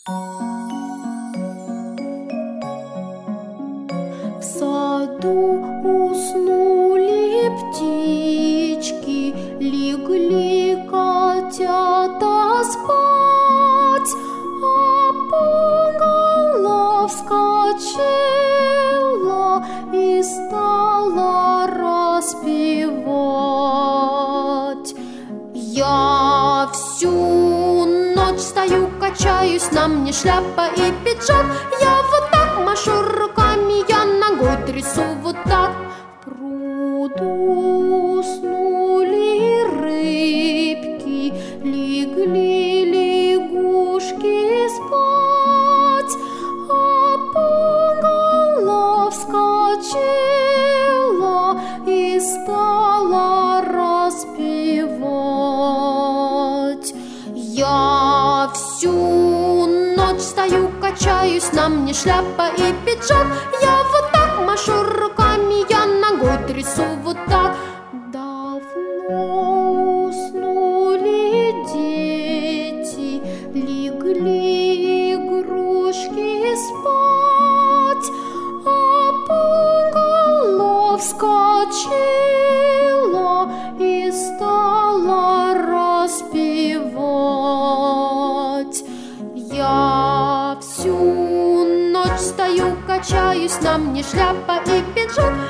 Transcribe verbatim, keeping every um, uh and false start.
В саду уснули птички, легли котята спать, а пугало вскочила и стала распевать. Я всю ночь стою, качаюсь, на мне шляпа и пиджак. Я вот так машу руками, я ногой трясу вот так. В пруду уснули рыбки, легли лягушки спать, а пугало вскочила и стала распевать. Я всю ночь стою, качаюсь, на мне шляпа и пиджак. Я вот так машу руками, я ногой трясу вот так. Давно уснули дети, легли игрушки спать, а пугало вскочила и стала распевать. Я всю ночь стою, качаюсь, на мне шляпа и пиджак.